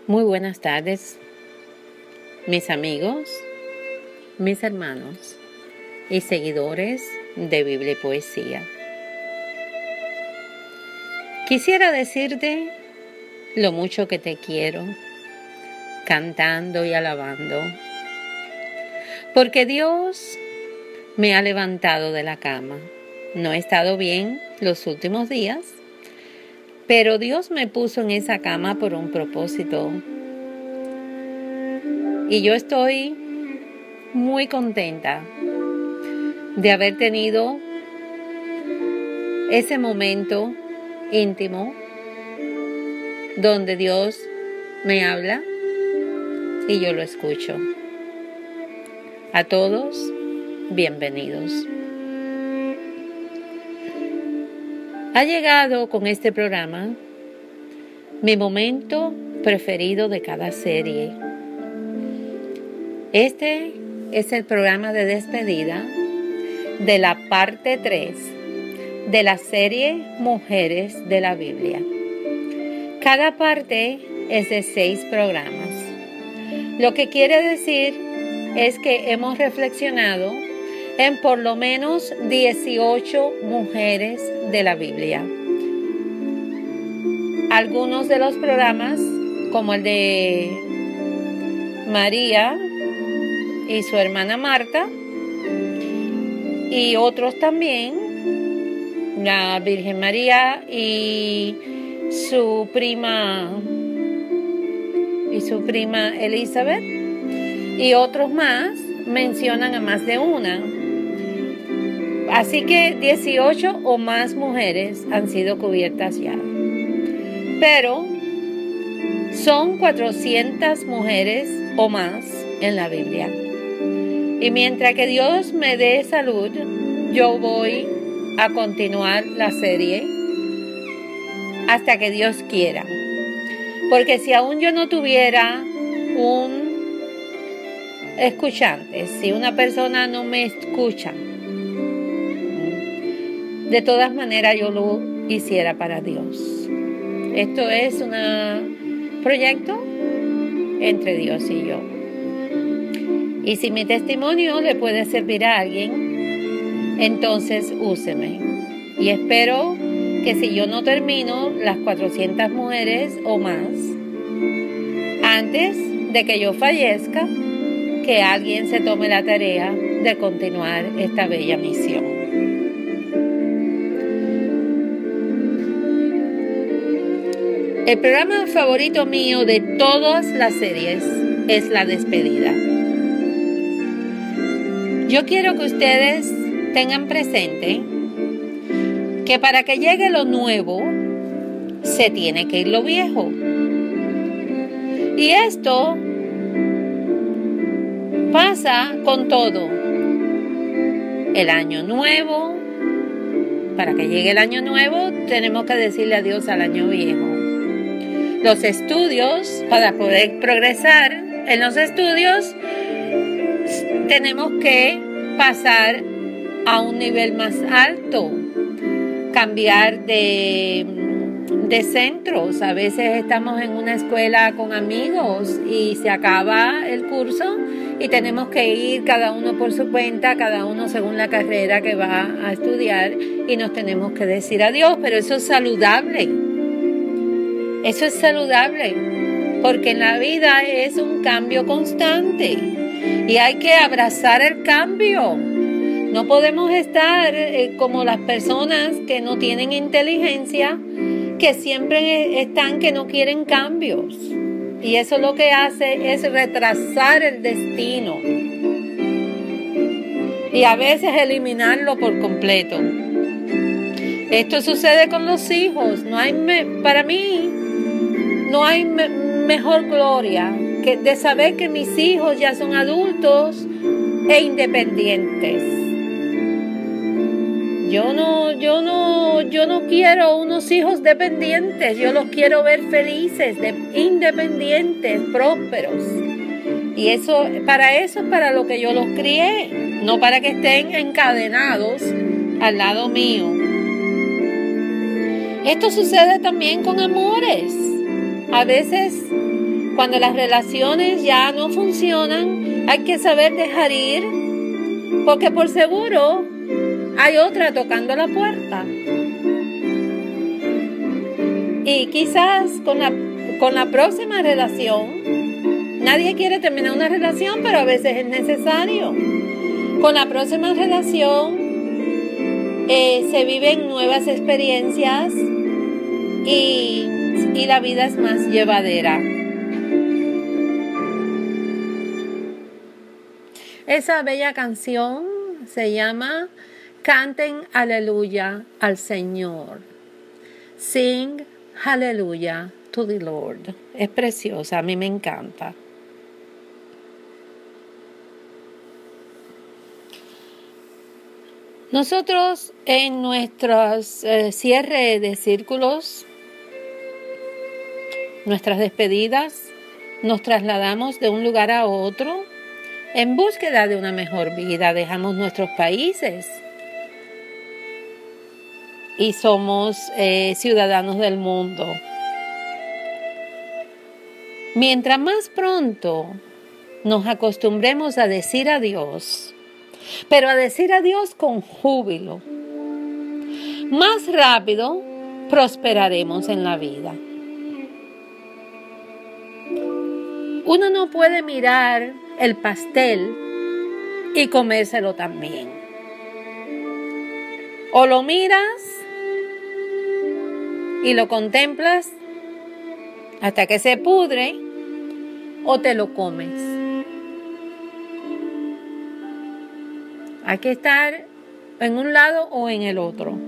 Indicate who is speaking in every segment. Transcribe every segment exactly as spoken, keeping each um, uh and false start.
Speaker 1: Muy buenas tardes, mis amigos, mis hermanos y seguidores de Biblia y Poesía. Quisiera decirte lo mucho que te quiero, cantando y alabando, porque Dios me ha levantado de la cama. No he estado bien los últimos días, pero Dios me puso en esa cama por un propósito. Y yo estoy muy contenta de haber tenido ese momento íntimo donde Dios me habla y yo lo escucho. A todos, bienvenidos. Ha llegado con este programa mi momento preferido de cada serie. Este es el programa de despedida de la parte tres de la serie Mujeres de la Biblia. Cada parte es de seis programas. Lo que quiere decir es que hemos reflexionado en por lo menos dieciocho mujeres de la Biblia. Algunos de los programas, como el de María y su hermana Marta, y otros también, la Virgen María y su prima y su prima Elizabeth, y otros más mencionan a más de una. Así que dieciocho o más mujeres han sido cubiertas ya. Pero son cuatrocientas mujeres o más en la Biblia. Y mientras que Dios me dé salud, yo voy a continuar la serie hasta que Dios quiera. Porque si aún yo no tuviera un escuchante, si una persona no me escucha, de todas maneras yo lo hiciera para Dios. Esto es un proyecto entre Dios y yo. Y si mi testimonio le puede servir a alguien, entonces úseme. Y espero que si yo no termino las cuatrocientas mujeres o más, antes de que yo fallezca, que alguien se tome la tarea de continuar esta bella misión. El programa favorito mío de todas las series es La Despedida. Yo quiero que ustedes tengan presente que para que llegue lo nuevo, se tiene que ir lo viejo. Y esto pasa con todo. El año nuevo, para que llegue el año nuevo, tenemos que decirle adiós al año viejo. Los estudios, para poder progresar en los estudios, tenemos que pasar a un nivel más alto, cambiar de, de centros. A veces estamos en una escuela con amigos y se acaba el curso y tenemos que ir cada uno por su cuenta, cada uno según la carrera que va a estudiar, y nos tenemos que decir adiós, pero eso es saludable. Eso es saludable, porque en la vida es un cambio constante y hay que abrazar el cambio. No podemos estar eh, como las personas que no tienen inteligencia, que siempre están que no quieren cambios. Y eso lo que hace es retrasar el destino y a veces eliminarlo por completo. Esto sucede con los hijos. No hay me, para mí no hay me, mejor gloria que de saber que mis hijos ya son adultos e independientes. Yo no, yo no, yo no quiero unos hijos dependientes. Yo los quiero ver felices, de, independientes, prósperos. Y eso, para eso es para lo que yo los crié, no para que estén encadenados al lado mío. Esto sucede también con amores. A veces Cuando las relaciones ya no funcionan, hay que saber dejar ir, porque por seguro hay otra tocando la puerta. Y quizás con la, con la próxima relación, nadie quiere terminar una relación, pero a veces es necesario. Con la próxima relación eh, se viven nuevas experiencias y, y la vida es más llevadera. Esa bella canción se llama Canten Aleluya al Señor. Sing Hallelujah to the Lord. Es preciosa, a mí me encanta. Nosotros en nuestros eh, cierre de círculos, nuestras despedidas, nos trasladamos de un lugar a otro en búsqueda de una mejor vida. Dejamos nuestros países y somos eh, ciudadanos del mundo. Mientras más pronto nos acostumbremos a decir adiós, pero a decir adiós con júbilo, más rápido prosperaremos en la vida. Uno no puede mirar el pastel y comérselo también. O lo miras y lo contemplas hasta que se pudre, o te lo comes. Hay que estar en un lado o en el otro.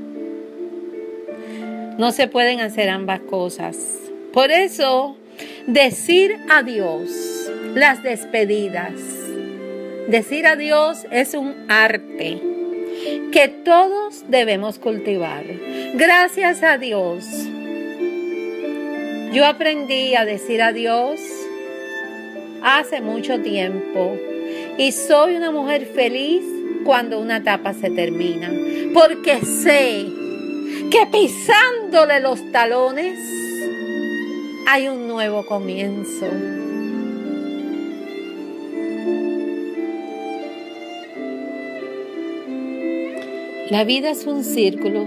Speaker 1: No se pueden hacer ambas cosas. Por eso, decir adiós, las despedidas. Decir adiós es un arte que todos debemos cultivar. Gracias a Dios, yo aprendí a decir adiós hace mucho tiempo y soy una mujer feliz cuando una etapa se termina, porque sé que pisándole los talones hay un nuevo comienzo. La vida es un círculo.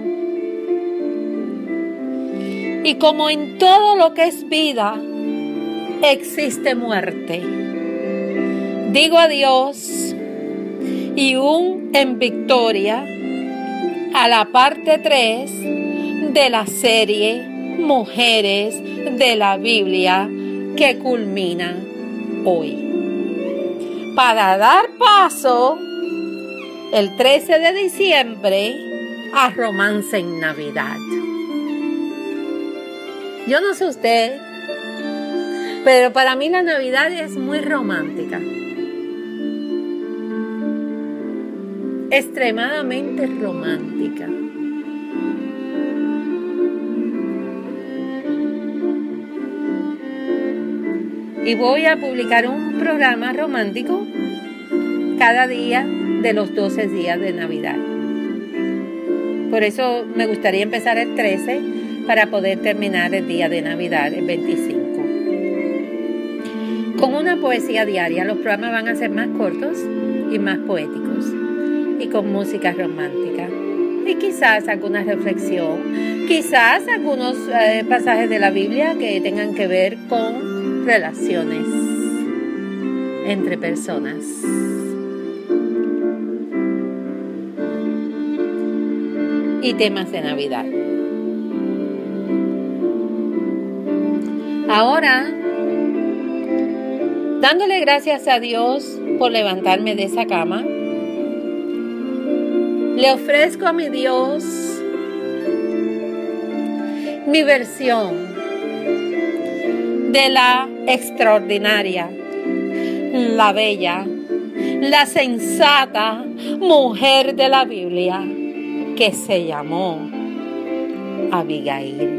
Speaker 1: Y como en todo lo que es vida, existe muerte. Digo adiós y un en victoria a la parte tres de la serie Mujeres de la Biblia que culmina hoy. Para dar paso el trece de diciembre a Romance en Navidad. Yo no sé usted, pero para mí la Navidad es muy romántica. Extremadamente romántica. Y voy a publicar un programa romántico cada día de los doce días de Navidad. Por eso me gustaría empezar el trece para poder terminar el día de Navidad, el veinticinco. Con una poesía diaria, los programas van a ser más cortos y más poéticos, y con música romántica. Y quizás alguna reflexión, quizás algunos eh, pasajes de la Biblia que tengan que ver con relaciones entre personas. Y temas de Navidad. Ahora, dándole gracias a Dios por levantarme de esa cama, le ofrezco a mi Dios mi versión de la extraordinaria, la bella, la sensata mujer de la Biblia que se llamó Abigail.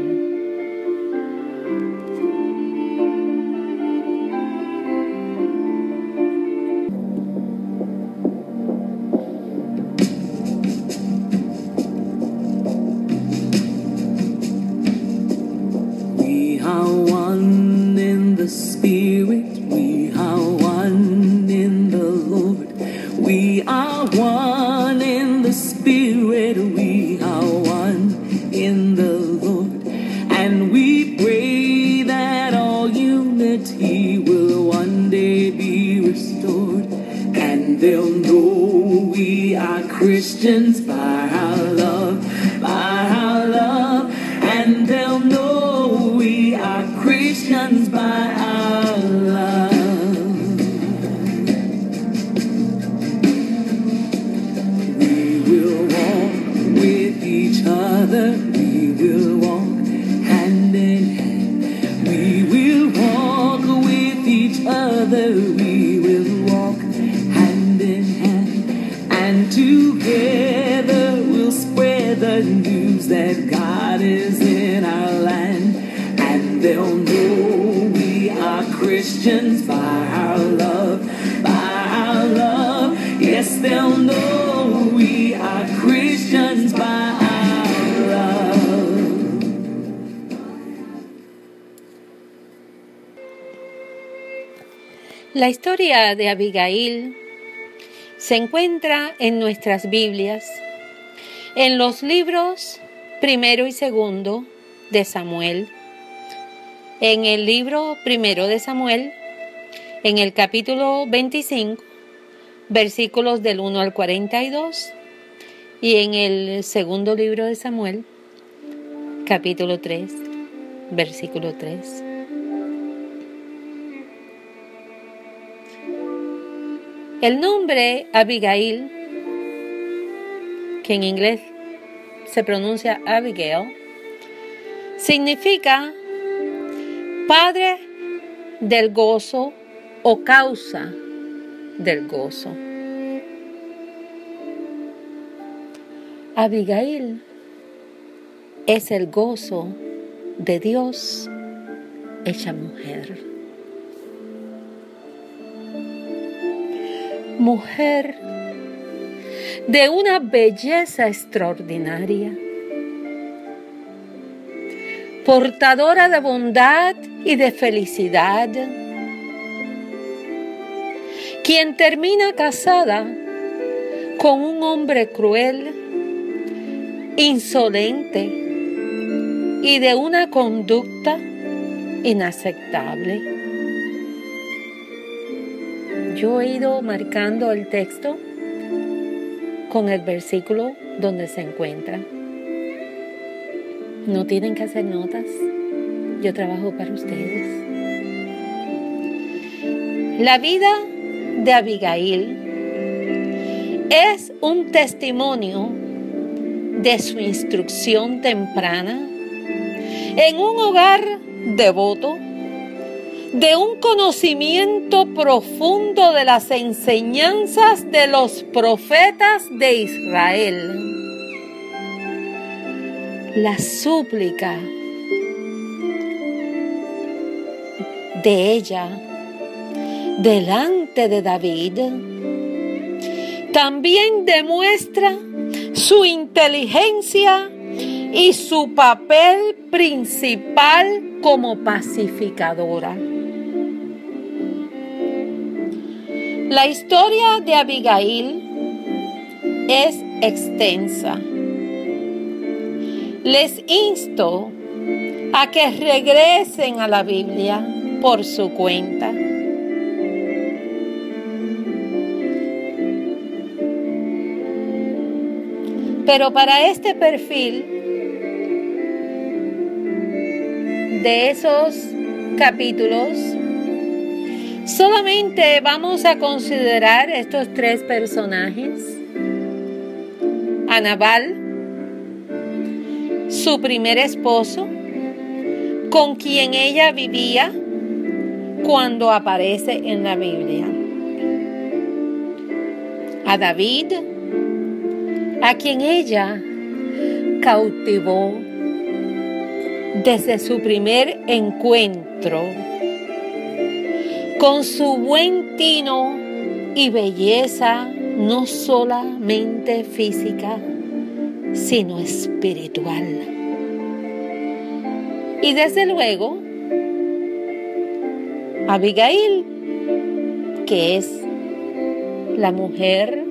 Speaker 2: We are one in the the Spirit, we are one in the Lord. We are one in the Spirit, we are one in the Lord. And we pray that all unity will one day be restored. And they'll know we are Christians by our love, by our love. And they'll know we are Christians by our love. We will walk with each other. We will walk hand in hand. We will walk with each other. We will walk hand in hand. And together we'll spread the news that God is in our land. And they'll know we are Christians by our love, by our love. Yes, they'll know we are Christians by our love.
Speaker 1: La historia de Abigail se encuentra en nuestras Biblias, en los libros primero y segundo de Samuel. En el libro primero de Samuel, en el capítulo veinticinco, versículos del uno al cuarenta y dos, y en el segundo libro de Samuel, capítulo tres, versículo tres. El nombre Abigail, que en inglés se pronuncia Abigail, significa padre del gozo o causa del gozo. Abigail es el gozo de Dios hecha mujer. Mujer de una belleza extraordinaria, portadora de bondad y de felicidad, quien termina casada con un hombre cruel, insolente y de una conducta inaceptable. Yo he ido marcando el texto con el versículo donde se encuentra. No tienen que hacer notas. Yo trabajo para ustedes. La vida de Abigail es un testimonio de su instrucción temprana en un hogar devoto, de un conocimiento profundo de las enseñanzas de los profetas de Israel. La súplica de ella delante de David también demuestra su inteligencia y su papel principal como pacificadora. La historia de Abigail es extensa. Les insto a que regresen a la Biblia por su cuenta. Pero para este perfil de esos capítulos, solamente vamos a considerar estos tres personajes: a Nabal, su primer esposo, con quien ella vivía cuando aparece en la Biblia; a David, a quien ella cautivó desde su primer encuentro, con su buen tino y belleza, no solamente física, sino espiritual. Y desde luego, Abigail, que es la mujer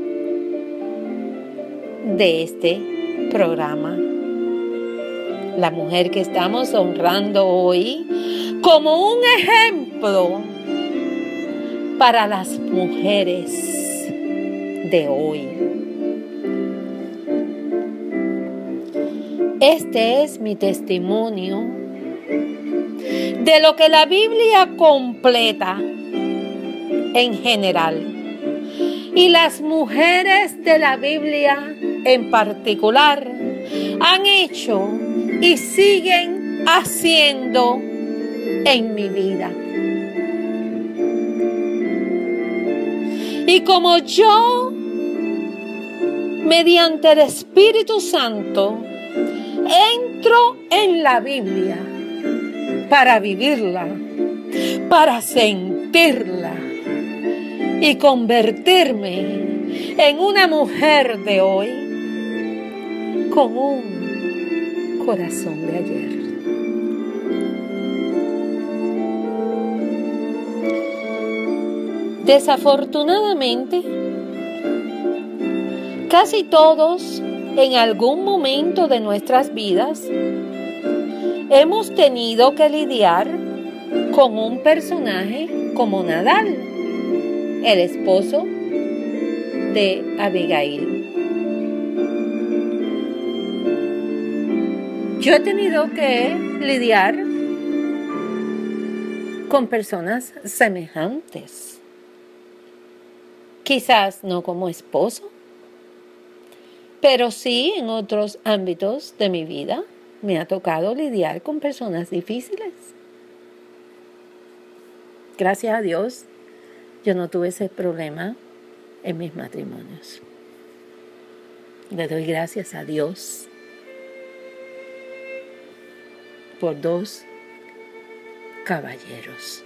Speaker 1: de este programa, la mujer que estamos honrando hoy como un ejemplo para las mujeres de hoy. Este es mi testimonio de lo que la Biblia completa en general y las mujeres de la Biblia en particular han hecho y siguen haciendo en mi vida. Y como yo, mediante el Espíritu Santo, entro en la Biblia para vivirla, para sentirla y convertirme en una mujer de hoy con un corazón de ayer. Desafortunadamente, casi todos en algún momento de nuestras vidas hemos tenido que lidiar con un personaje como Nabal, el esposo de Abigail. Yo he tenido que lidiar con personas semejantes. Quizás no como esposo, pero sí en otros ámbitos de mi vida me ha tocado lidiar con personas difíciles. Gracias a Dios, yo no tuve ese problema en mis matrimonios. Le doy gracias a Dios por dos caballeros.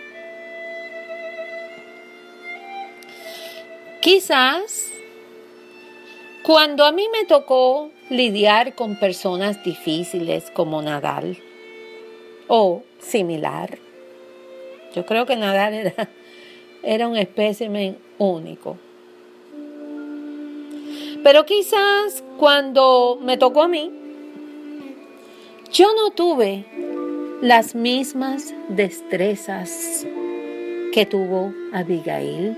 Speaker 1: Quizás cuando a mí me tocó lidiar con personas difíciles como Nabal o similar, yo creo que Nabal era, era un espécimen único. Pero quizás cuando me tocó a mí, yo no tuve las mismas destrezas que tuvo Abigail.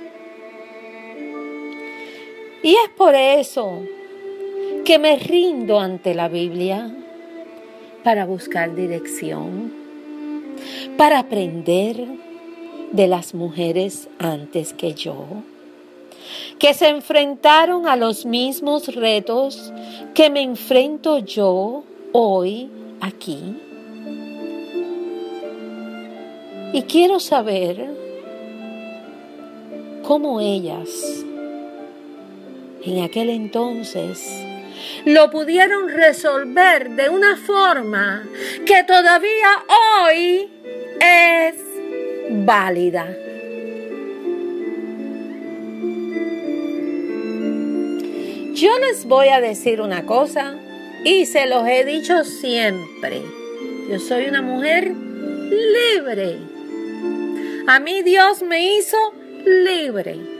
Speaker 1: Y es por eso que me rindo ante la Biblia para buscar dirección, para aprender de las mujeres antes que yo, que se enfrentaron a los mismos retos que me enfrento yo hoy aquí. Y quiero saber cómo ellas en aquel entonces lo pudieron resolver de una forma que todavía hoy es válida. Yo les voy a decir una cosa y se los he dicho siempre. Yo soy una mujer libre. A mí Dios me hizo libre.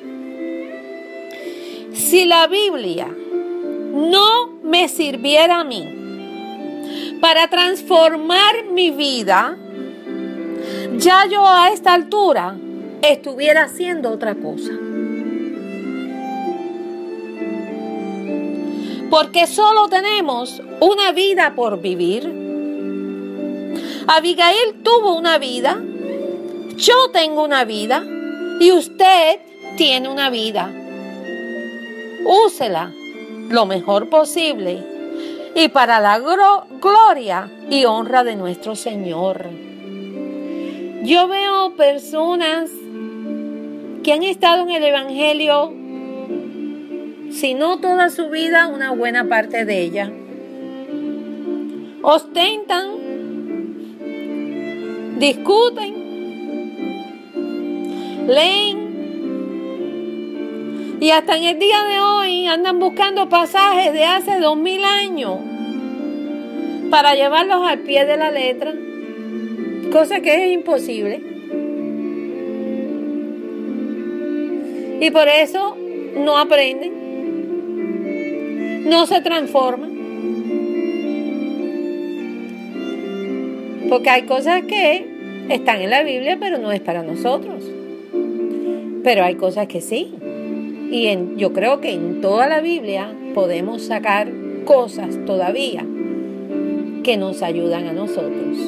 Speaker 1: Si la Biblia no me sirviera a mí para transformar mi vida, ya yo a esta altura estuviera haciendo otra cosa. Porque solo tenemos una vida por vivir. Abigail tuvo una vida, yo tengo una vida y usted tiene una vida. Úsela lo mejor posible y para la gloria y honra de nuestro Señor. Yo veo personas que han estado en el Evangelio, si no toda su vida, una buena parte de ella. Ostentan, discuten, leen, y hasta en el día de hoy andan buscando pasajes de hace dos mil años para llevarlos al pie de la letra, cosa que es imposible. Y por eso no aprenden, no se transforman. Porque hay cosas que están en la Biblia, pero no es para nosotros. Pero hay cosas que sí. Y en, yo creo que en toda la Biblia podemos sacar cosas todavía que nos ayudan a nosotros.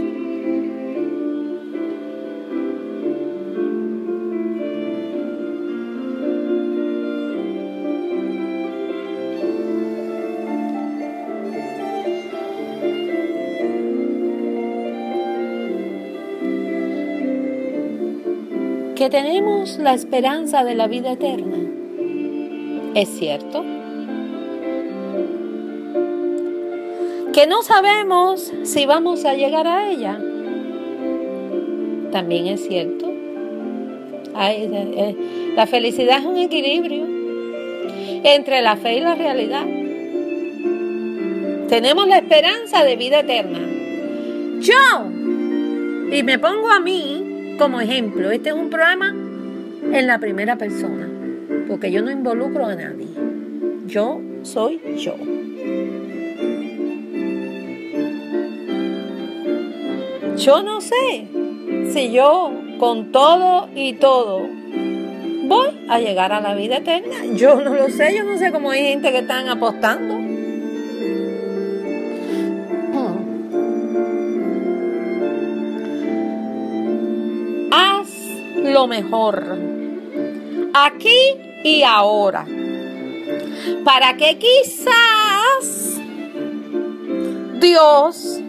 Speaker 1: Que tenemos la esperanza de la vida eterna. ¿Es cierto? Que no sabemos si vamos a llegar a ella. También es cierto. Ay, eh, la felicidad es un equilibrio entre la fe y la realidad. Tenemos la esperanza de vida eterna. Yo, y me pongo a mí como ejemplo, este es un programa en la primera persona, porque yo no involucro a nadie. Yo soy yo. Yo no sé si yo con todo y todo voy a llegar a la vida eterna. Yo no lo sé, yo no sé cómo hay gente que están apostando. Lo mejor aquí y ahora, para que quizás Dios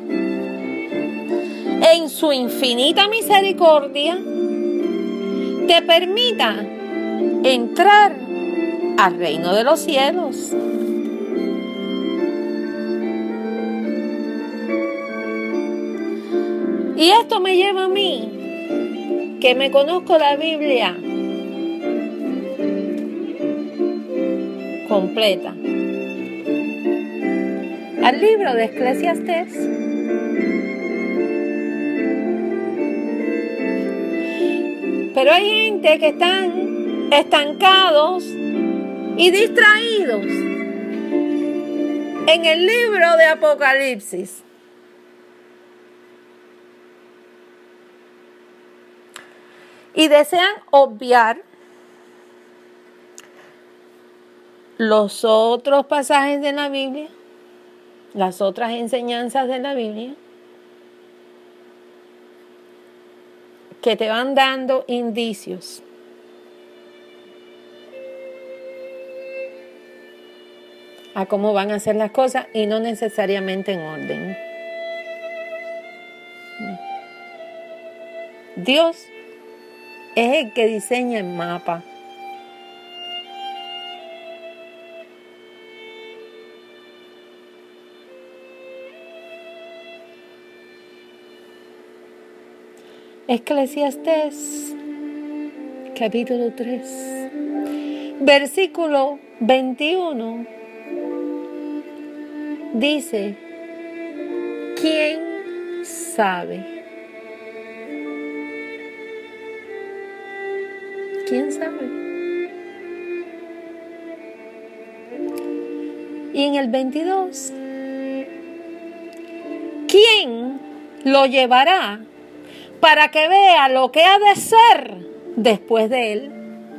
Speaker 1: en su infinita misericordia te permita entrar al reino de los cielos. Y esto me lleva a mí, que me conozco la Biblia completa, al libro de Eclesiastés. Pero hay gente que están estancados y distraídos en el libro de Apocalipsis. Y desean obviar los otros pasajes de la Biblia, las otras enseñanzas de la Biblia, que te van dando indicios a cómo van a hacer las cosas y no necesariamente en orden. Dios es el que diseña el mapa. Eclesiastés, capítulo tres, versículo veintiuno, dice: ¿quién sabe? ¿Quién sabe? Y en el veintidós, ¿quién lo llevará para que vea lo que ha de ser después de él?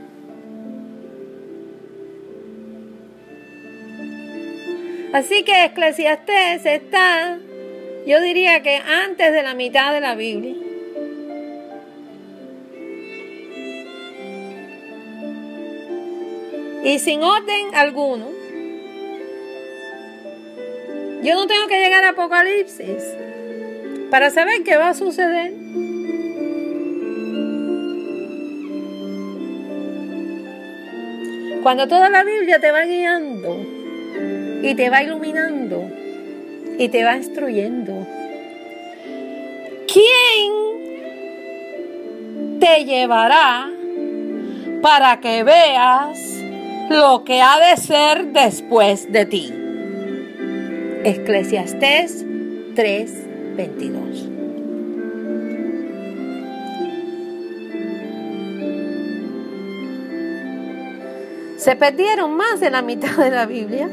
Speaker 1: Así que Eclesiastés está, yo diría que antes de la mitad de la Biblia. Y sin orden alguno. Yo no tengo que llegar a Apocalipsis para saber qué va a suceder. Cuando toda la Biblia te va guiando y te va iluminando y te va instruyendo, ¿quién te llevará para que veas lo que ha de ser después de ti? Eclesiastés tres veintidós. se perdieron más de la mitad de la Biblia,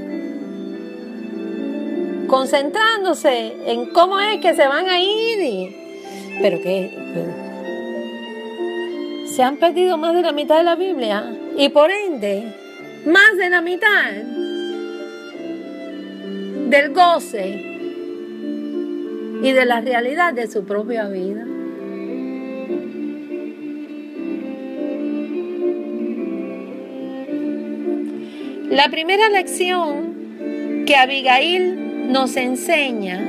Speaker 1: concentrándose en cómo es que se van a ir. Y, pero que pero, se han perdido más de la mitad de la Biblia y por ende más de la mitad del goce y de la realidad de su propia vida. La primera lección que Abigail nos enseña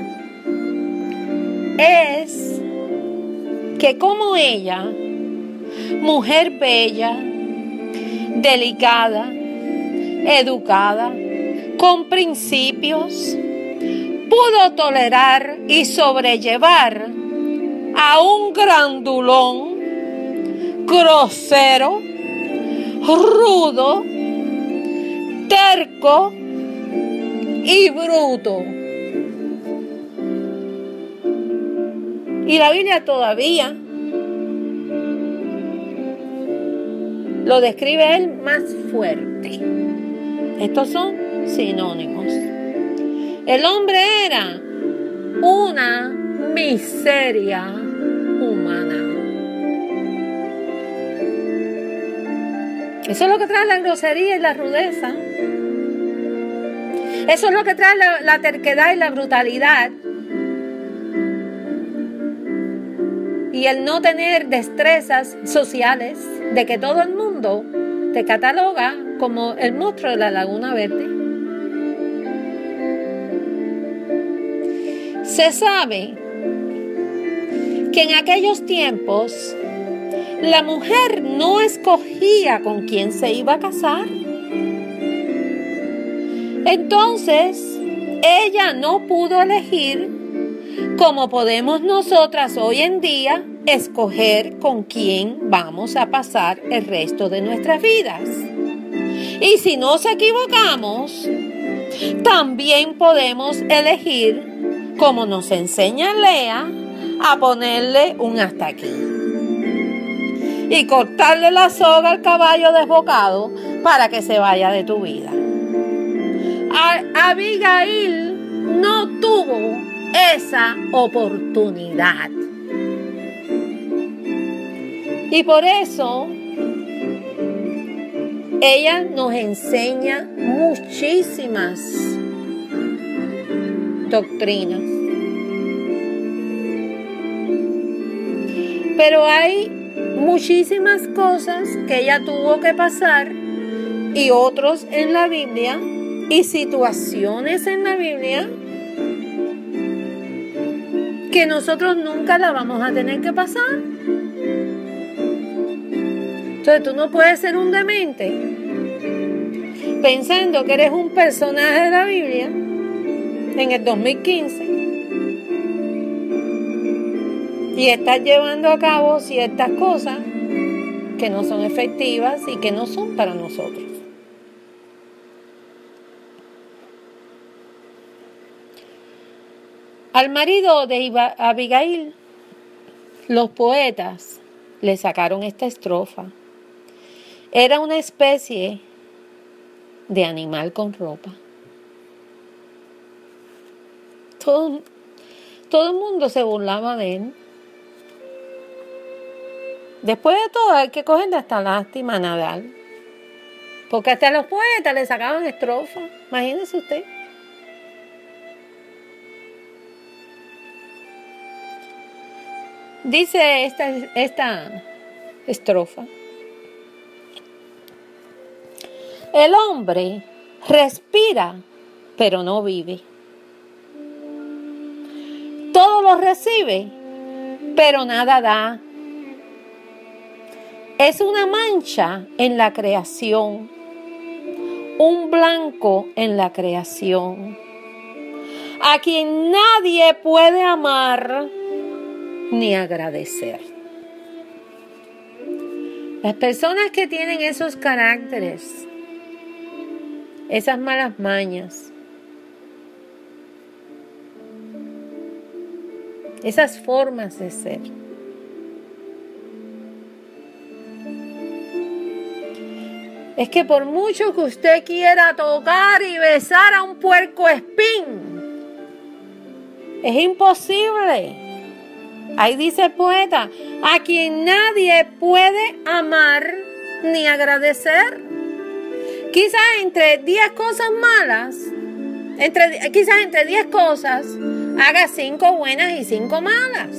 Speaker 1: es que como ella, mujer bella, delicada, educada, con principios, pudo tolerar y sobrellevar a un grandulón, grosero, rudo, terco y bruto. Y la Biblia todavía lo describe él más fuerte. Estos son sinónimos. El hombre era una miseria humana. Eso es lo que trae la grosería y la rudeza. Eso es lo que trae la, la terquedad y la brutalidad. Y el no tener destrezas sociales, de que todo el mundo te cataloga como el monstruo de la Laguna Verde. Se sabe que en aquellos tiempos la mujer no escogía con quién se iba a casar. Entonces, ella no pudo elegir como podemos nosotras hoy en día escoger con quién vamos a pasar el resto de nuestras vidas. Y si nos equivocamos, también podemos elegir, como nos enseña Lea, a ponerle un hasta aquí y cortarle la soga al caballo desbocado para que se vaya de tu vida. Abigail no tuvo esa oportunidad. Y por eso ella nos enseña muchísimas doctrinas. Pero hay muchísimas cosas que ella tuvo que pasar y otros en la Biblia y situaciones en la Biblia que nosotros nunca la vamos a tener que pasar. Entonces tú no puedes ser un demente pensando que eres un personaje de la Biblia en el dos mil quince y estás llevando a cabo ciertas cosas que no son efectivas y que no son para nosotros. Al marido de Abigail, los poetas le sacaron esta estrofa. Era una especie de animal con ropa. Todo, todo el mundo se burlaba de él. Después de todo hay que cogerle hasta lástima a Nadal. Porque hasta los poetas le sacaban estrofas. Imagínese usted. Dice esta, esta estrofa. El hombre respira, pero no vive. Todo lo recibe, pero nada da. Es una mancha en la creación, un blanco en la creación, a quien nadie puede amar ni agradecer. Las personas que tienen esos caracteres, esas malas mañas, esas formas de ser, es que por mucho que usted quiera tocar y besar a un puercoespín, es imposible. Ahí dice el poeta, a quien nadie puede amar ni agradecer. Quizás entre diez cosas malas, entre, quizás entre diez cosas, haga cinco buenas y cinco malas.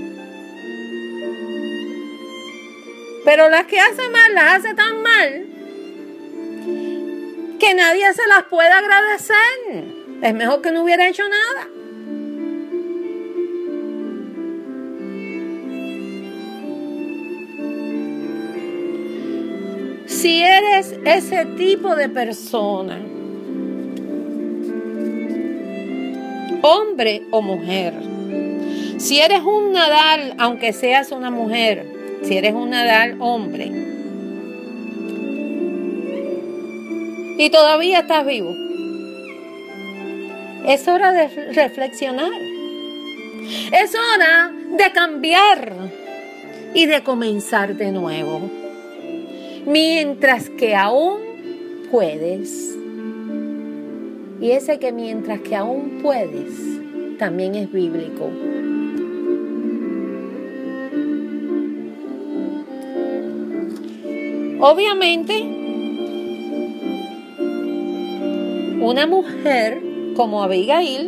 Speaker 1: Pero las que hace mal, las hace tan mal, que nadie se las puede agradecer. Es mejor que no hubiera hecho nada. Si eres ese tipo de persona, hombre o mujer, si eres un Nadal, aunque seas una mujer, si eres un Nadal hombre, y todavía estás vivo, es hora de reflexionar. Es hora de cambiar y de comenzar de nuevo. Mientras que aún puedes. Y ese que mientras que aún puedes también es bíblico. Obviamente, una mujer como Abigail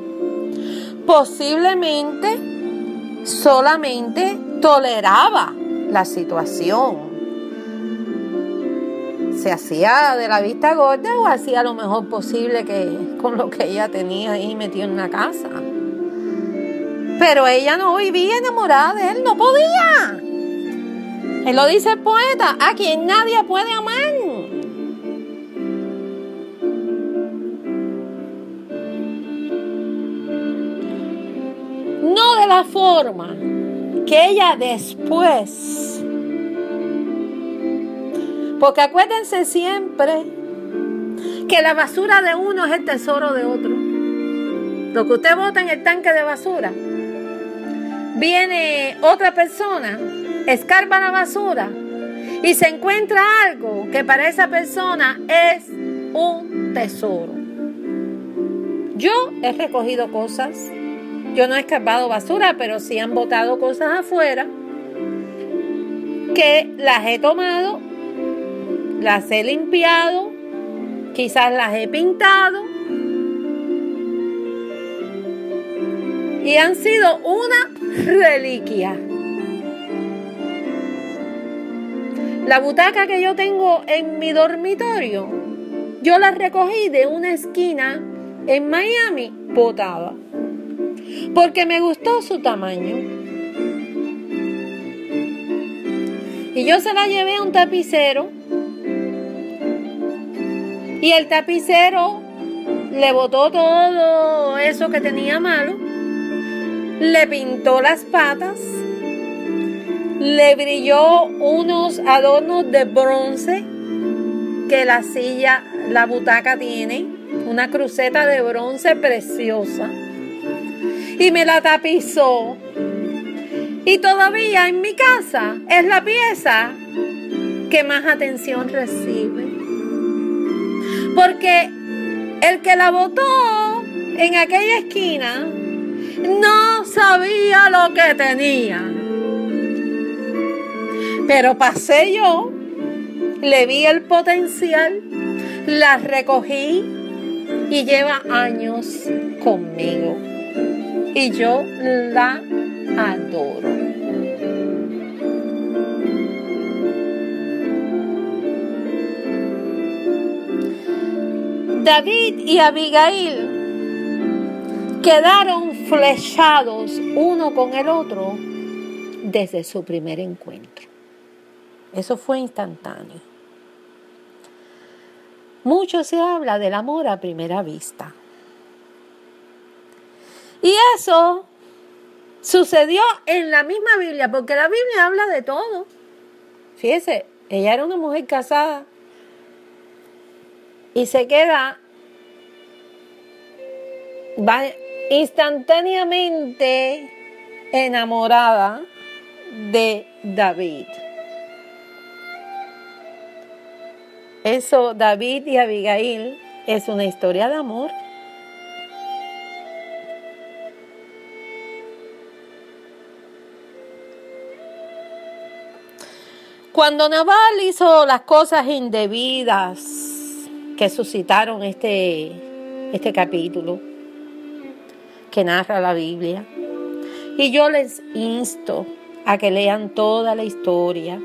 Speaker 1: posiblemente solamente toleraba la situación. Se hacía de la vista gorda o hacía lo mejor posible que, con lo que ella tenía ahí metido en la casa. Pero ella no vivía enamorada de él, no podía. Él lo dice el poeta, a quien nadie puede amar. No de la forma que ella después. Porque acuérdense siempre que la basura de uno es el tesoro de otro. Lo que usted bota en el tanque de basura, viene otra persona, escarba la basura y se encuentra algo que para esa persona es un tesoro. Yo he recogido cosas, yo no he escarbado basura, pero sí han botado cosas afuera que las he tomado, las he limpiado, quizás las he pintado y han sido una reliquia. La butaca que yo tengo en mi dormitorio, yo la recogí de una esquina en Miami, botada, porque me gustó su tamaño. Y yo se la llevé a un tapicero. Y el tapicero le botó todo eso que tenía malo, le pintó las patas, le brilló unos adornos de bronce que la silla, la butaca tiene, una cruceta de bronce preciosa, y me la tapizó. Y todavía en mi casa es la pieza que más atención recibe. Porque el que la botó en aquella esquina no sabía lo que tenía. Pero pasé yo, le vi el potencial, la recogí y lleva años conmigo. Y yo la adoro. David y Abigail quedaron flechados uno con el otro desde su primer encuentro. Eso fue instantáneo. Mucho se habla del amor a primera vista. Y eso sucedió en la misma Biblia, porque la Biblia habla de todo. Fíjese, ella era una mujer casada y se queda va instantáneamente enamorada de David. Eso, David y Abigail, es una historia de amor. Cuando Nabal hizo las cosas indebidas que suscitaron este, este capítulo que narra la Biblia, y yo les insto a que lean toda la historia.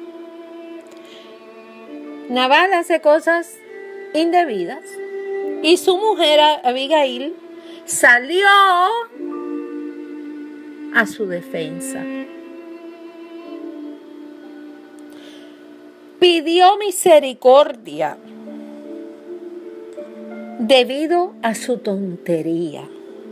Speaker 1: Nabal hace cosas indebidas y su mujer Abigail salió a su defensa. Pidió misericordia debido a su tontería.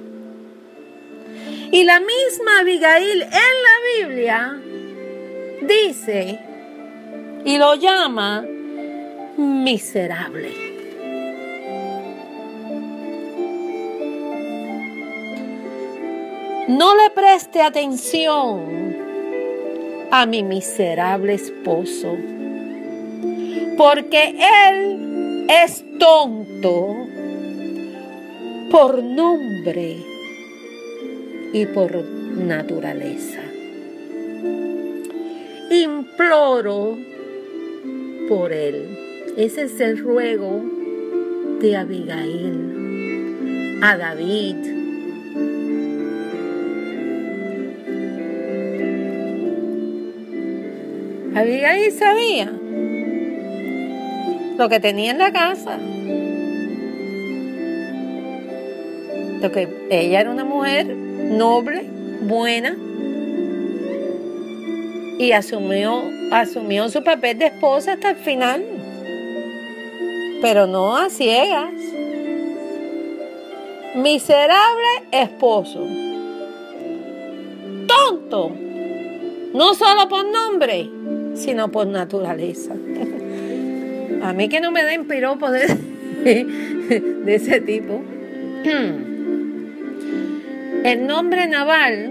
Speaker 1: Y la misma Abigail en la Biblia dice y lo llama miserable. No le preste atención a mi miserable esposo, porque él es tonto por nombre y por naturaleza. Imploro por él. Ese es el ruego de Abigail a David. Abigail sabía lo que tenía en la casa. Lo que ella era una mujer noble, buena, y asumió, asumió su papel de esposa hasta el final, pero no a ciegas. Miserable esposo, tonto, no solo por nombre, sino por naturaleza. A mí que no me den piropos de, de ese tipo. El nombre Nabal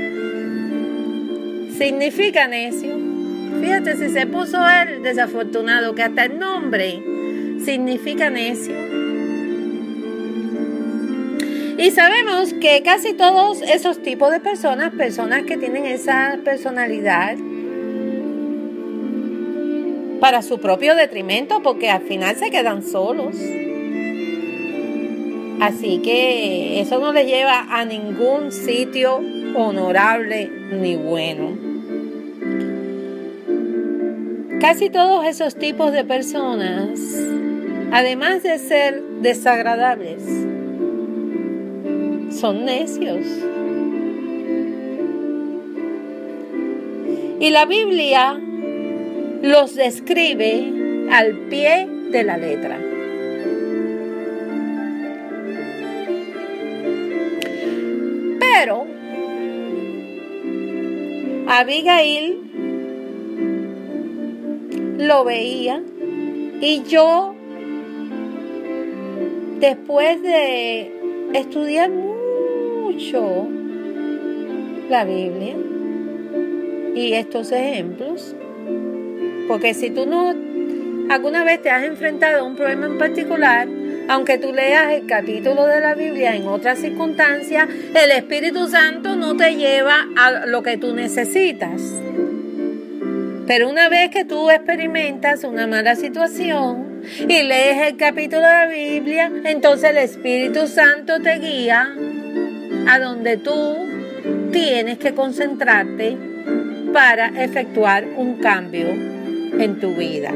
Speaker 1: significa necio. Fíjate si se puso él desafortunado, que hasta el nombre significa necio. Y sabemos que casi todos esos tipos de personas, personas que tienen esa personalidad para su propio detrimento, porque al final se quedan solos. Así que eso no les lleva a ningún sitio honorable ni bueno. Casi todos esos tipos de personas, además de ser desagradables, son necios. Y la Biblia los describe al pie de la letra. Pero Abigail lo veía, y yo, después de estudiar mucho la Biblia y estos ejemplos, porque si tú no alguna vez te has enfrentado a un problema en particular, aunque tú leas el capítulo de la Biblia en otras circunstancias, el Espíritu Santo no te lleva a lo que tú necesitas. Pero una vez que tú experimentas una mala situación y lees el capítulo de la Biblia, entonces el Espíritu Santo te guía a donde tú tienes que concentrarte para efectuar un cambio en tu vida.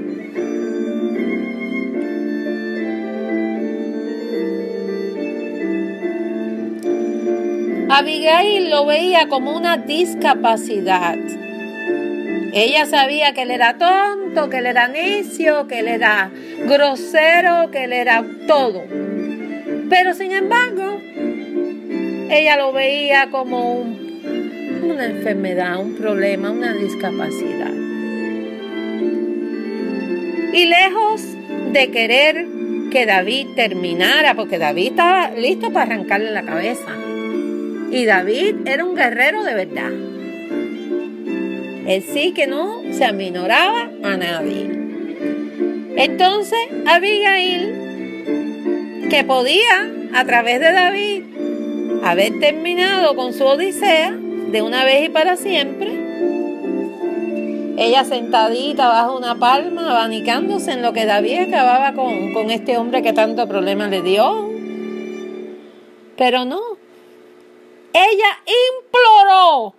Speaker 1: Abigail lo veía como una discapacidad. Ella sabía que él era tonto, que él era necio, que él era grosero, que él era todo. Pero sin embargo, ella lo veía como un, una enfermedad, un problema, una discapacidad. Y lejos de querer que David terminara, porque David estaba listo para arrancarle la cabeza. Y David era un guerrero de verdad. Él sí que no se aminoraba a nadie. Entonces Abigail, que podía a través de David haber terminado con su odisea de una vez y para siempre, ella sentadita bajo una palma, abanicándose en lo que David acababa con, con este hombre que tanto problema le dio. Pero no, ella imploró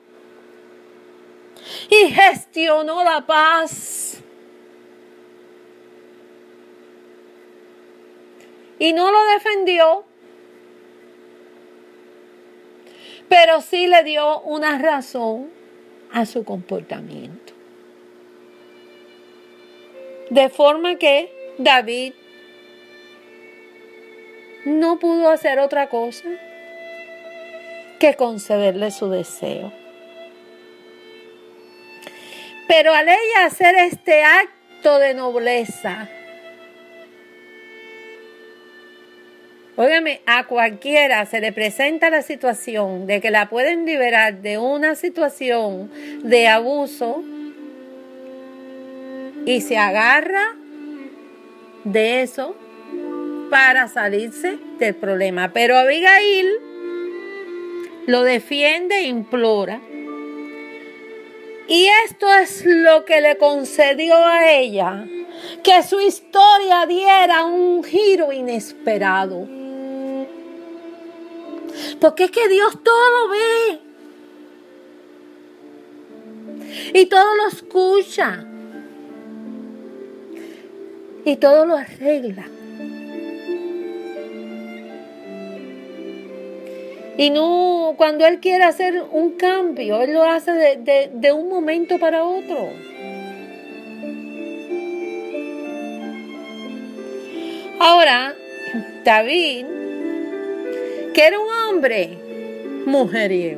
Speaker 1: y gestionó la paz. Y no lo defendió, pero sí le dio una razón a su comportamiento. De forma que David no pudo hacer otra cosa que concederle su deseo. Pero al ella hacer este acto de nobleza, óigame, a cualquiera se le presenta la situación de que la pueden liberar de una situación de abuso y se agarra de eso para salirse del problema. Pero Abigail lo defiende e implora. Y esto es lo que le concedió a ella que su historia diera un giro inesperado. Porque es que Dios todo lo ve y todo lo escucha y todo lo arregla. Y no, cuando Él quiere hacer un cambio, Él lo hace de, de, de un momento para otro. Ahora, David, que era un hombre mujeriego,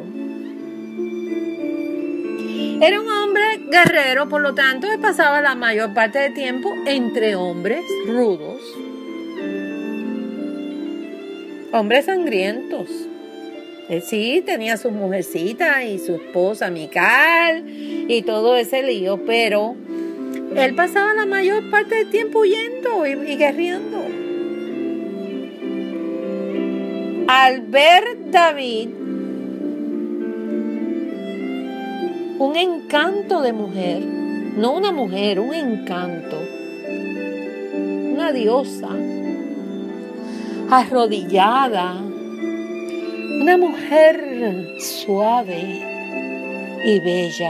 Speaker 1: era un hombre guerrero, por lo tanto, él pasaba la mayor parte del tiempo entre hombres rudos, hombres sangrientos. Él sí tenía sus mujercitas y su esposa Mical y todo ese lío, pero él pasaba la mayor parte del tiempo huyendo y, y guerreando. Al ver David un encanto de mujer, no una mujer, un encanto, una diosa arrodillada, una mujer suave y bella,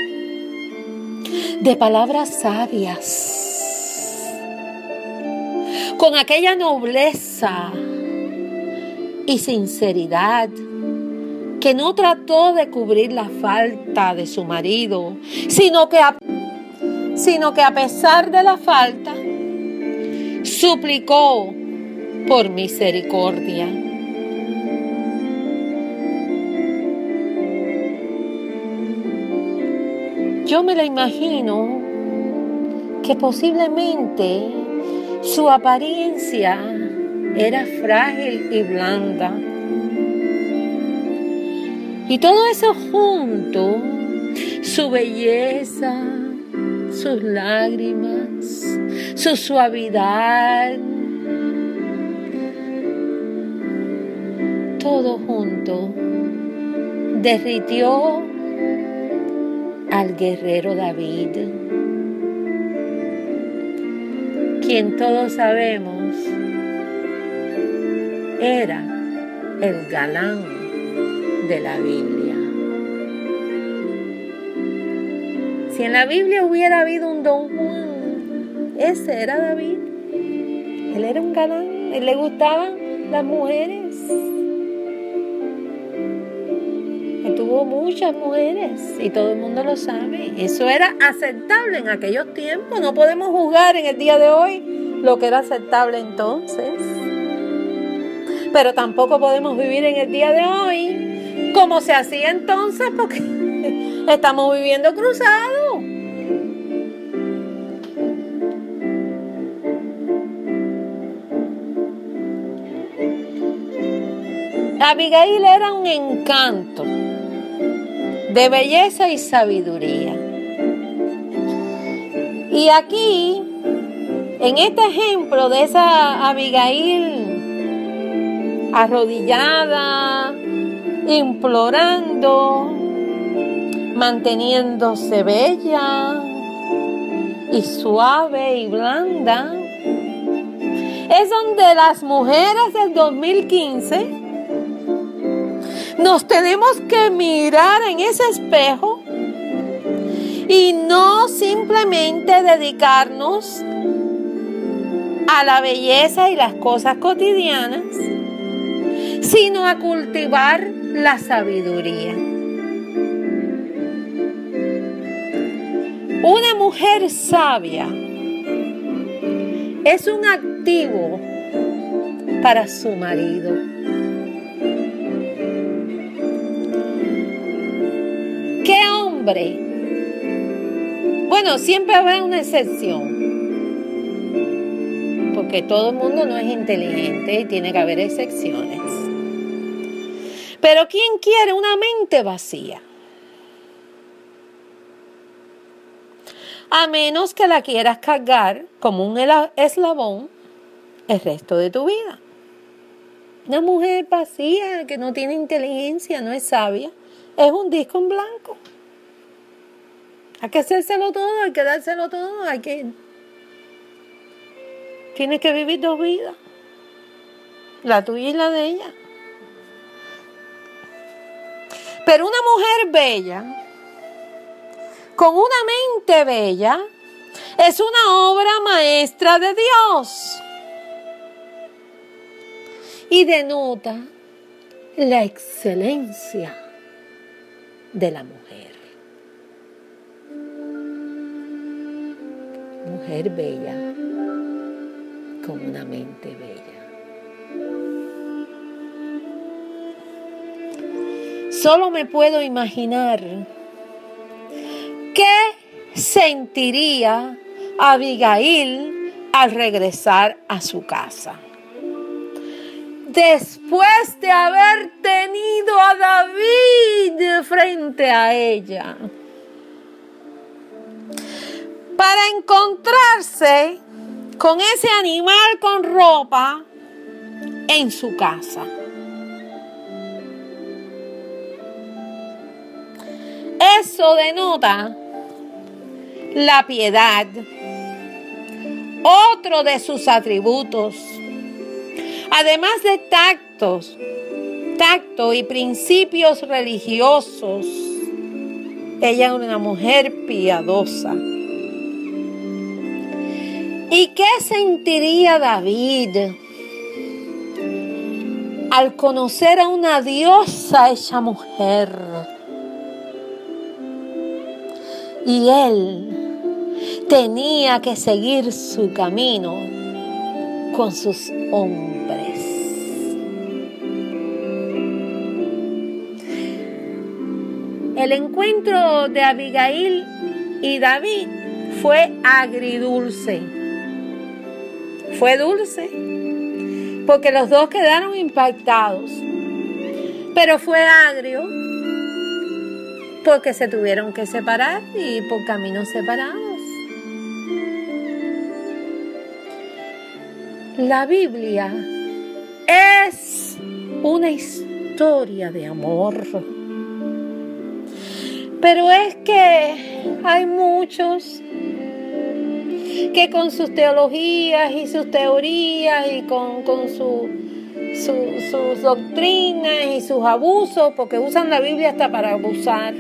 Speaker 1: de palabras sabias, con aquella nobleza y sinceridad que no trató de cubrir la falta de su marido, sino que a, sino que a pesar de la falta, suplicó por misericordia. Yo me la imagino que posiblemente su apariencia era frágil y blanda. Y todo eso junto, su belleza, sus lágrimas, su suavidad, todo junto, derritió al guerrero David, quien todos sabemos era el galán de la Biblia. Si en la Biblia hubiera habido un Don Juan, ese era David. Él era un galán, él le gustaban las mujeres. Él tuvo muchas mujeres y todo el mundo lo sabe. Eso era aceptable en aquellos tiempos. No podemos juzgar en el día de hoy lo que era aceptable entonces. Pero tampoco podemos vivir en el día de hoy como se hacía entonces, porque estamos viviendo cruzados. Abigail era un encanto de belleza y sabiduría. Y aquí En este ejemplo de esa Abigail arrodillada, implorando, manteniéndose bella y suave y blanda, es donde las mujeres del dos mil quince nos tenemos que mirar en ese espejo y no simplemente dedicarnos a la belleza y las cosas cotidianas, sino a cultivar la sabiduría. Una mujer sabia es un activo para su marido. ¿Qué hombre? Bueno, siempre habrá una excepción, porque todo el mundo no es inteligente y tiene que haber excepciones. Pero ¿quién quiere una mente vacía? A menos que la quieras cargar como un eslabón el resto de tu vida. Una mujer vacía que no tiene inteligencia, no es sabia, es un disco en blanco. Hay que hacérselo todo, hay que dárselo todo, hay que... Tienes que vivir dos vidas, la tuya y la de ella. Pero una mujer bella, con una mente bella, es una obra maestra de Dios y denota la excelencia de la mujer. Mujer bella con una mente bella. Solo me puedo imaginar qué sentiría Abigail al regresar a su casa. Después de haber tenido a David frente a ella, para encontrarse con ese animal con ropa en su casa. Eso denota la piedad, otro de sus atributos. Además de tactos, tacto y principios religiosos, ella es una mujer piadosa. ¿Y qué sentiría David al conocer a una diosa hecha mujer? Y él tenía que seguir su camino con sus hombres. El encuentro de Abigail y David fue agridulce. Fue dulce, porque los dos quedaron impactados, pero fue agrio, porque se tuvieron que separar y por caminos separados. La Biblia es una historia de amor, pero es que hay muchos que con sus teologías y sus teorías y con, con su, su, sus doctrinas y sus abusos, porque usan la Biblia hasta para abusar,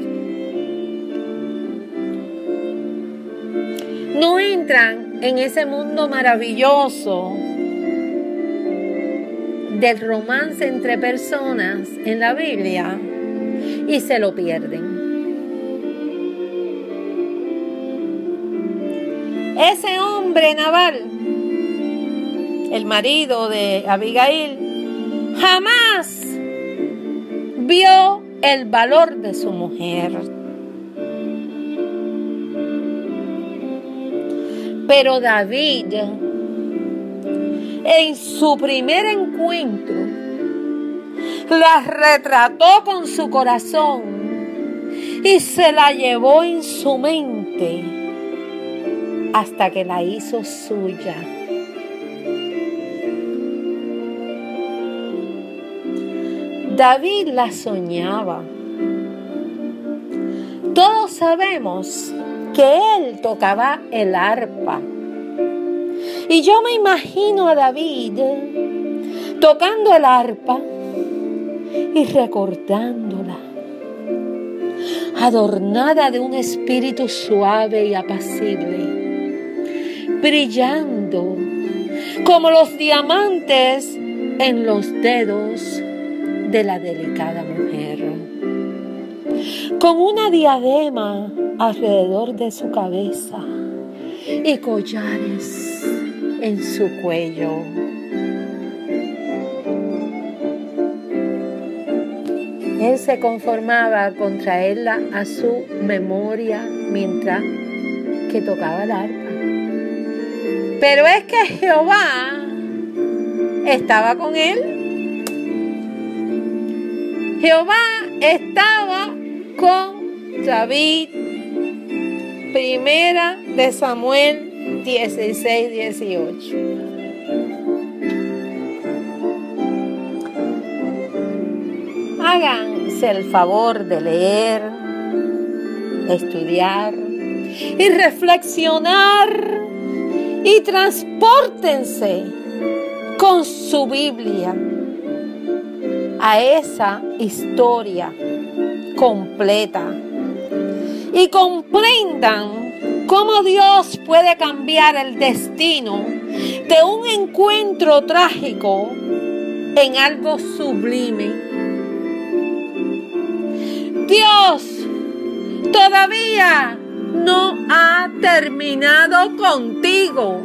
Speaker 1: no entran en ese mundo maravilloso del romance entre personas en la Biblia y se lo pierden. Ese hombre Nabal, el marido de Abigail, jamás vio el valor de su mujer. Pero David, en su primer encuentro, la retrató con su corazón y se la llevó en su mente hasta que la hizo suya. David la soñaba. Todos sabemos que él tocaba el arpa. Y yo me imagino a David tocando el arpa y recordándola, adornada de un espíritu suave y apacible, brillando como los diamantes en los dedos de la delicada mujer, con una diadema alrededor de su cabeza y collares en su cuello. Él se conformaba con traerla a su memoria mientras que tocaba el arpa. Pero es que Jehová estaba con él. Jehová estaba con David. Primera de Samuel dieciséis, dieciocho. Háganse el favor de leer, estudiar y reflexionar y transpórtense con su Biblia a esa historia completa y comprendan cómo Dios puede cambiar el destino de un encuentro trágico en algo sublime. Dios todavía no ha terminado contigo.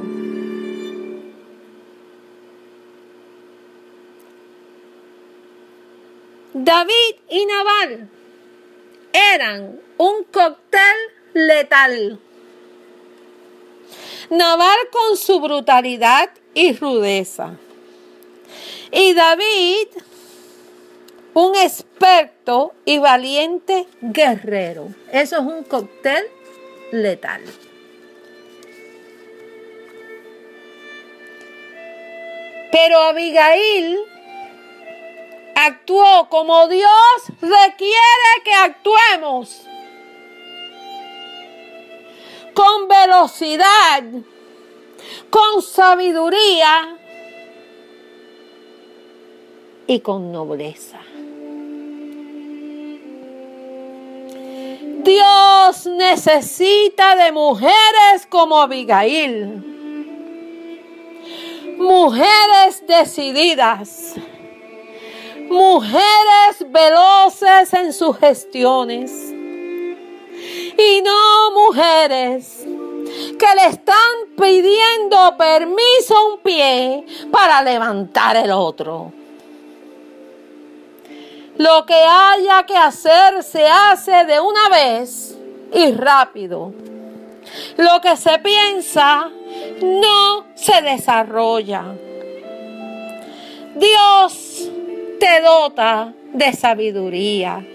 Speaker 1: David y Nabal eran un cóctel letal. Nabal con su brutalidad y rudeza. Y David, un experto y valiente guerrero. Eso es un cóctel letal. Pero Abigail actuó como Dios requiere que actuemos. Con velocidad, con sabiduría y con nobleza. Dios necesita de mujeres como Abigail. Mujeres decididas. Mujeres veloces en sus gestiones. Y no mujeres que le están pidiendo permiso a un pie para levantar el otro. Lo que haya que hacer se hace de una vez y rápido. Lo que se piensa no se desarrolla. Dios te dota de sabiduría.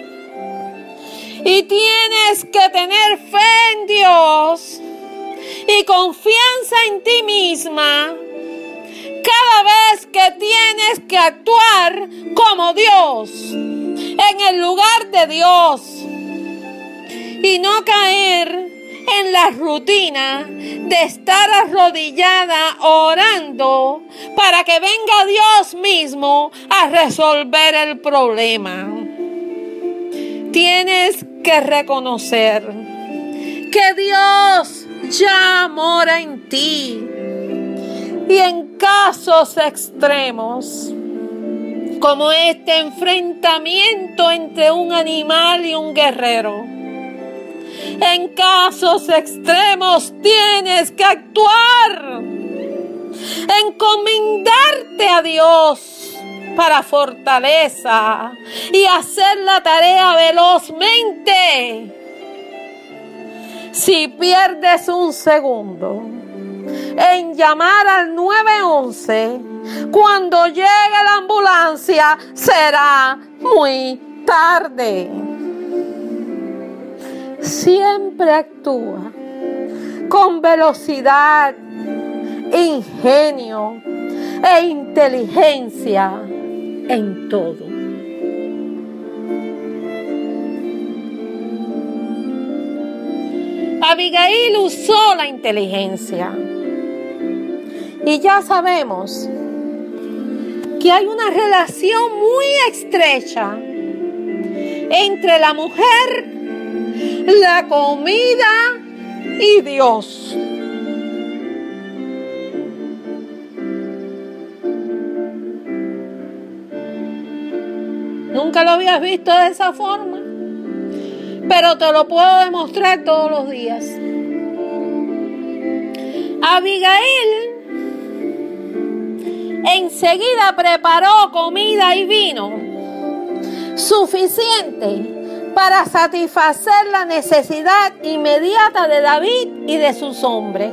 Speaker 1: Y tienes que tener fe en Dios y confianza en ti misma cada vez que tienes que actuar como Dios, en el lugar de Dios, y no caer en la rutina de estar arrodillada orando para que venga Dios mismo a resolver el problema. Tienes que reconocer que Dios ya mora en ti. Y en casos extremos, como este enfrentamiento entre un animal y un guerrero, en casos extremos tienes que actuar, encomendarte a Dios para fortaleza y hacer la tarea velozmente. Si pierdes un segundo en llamar al nueve once, cuando llegue la ambulancia será muy tarde. Siempre actúa con velocidad, ingenio e inteligencia en todo. Abigail usó la inteligencia. Y ya sabemos que hay una relación muy estrecha entre la mujer, la comida y Dios. Nunca lo habías visto de esa forma, pero te lo puedo demostrar todos los días. Abigail enseguida preparó comida y vino suficiente para satisfacer la necesidad inmediata de David y de sus hombres.